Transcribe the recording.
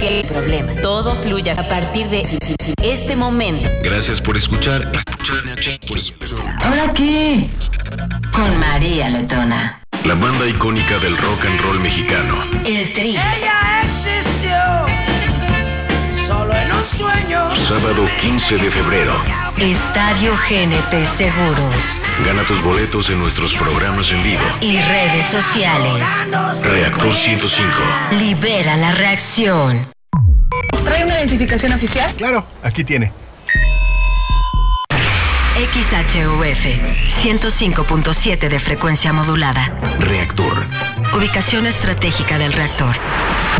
que el problema todo fluya a partir de este momento. Gracias por escuchar. ¿Ahora qué? Con María Letona. La banda icónica del rock and roll mexicano. El Tri. Ella existió solo en un sueño. Sábado 15 de febrero. Estadio GNP Seguros. Gana tus boletos en nuestros programas en vivo. Y redes sociales. Reactor 105. Libera la reacción. ¿Trae una identificación oficial? Claro, aquí tiene. XHUF 105.7 de frecuencia modulada. Reactor. Ubicación estratégica del reactor.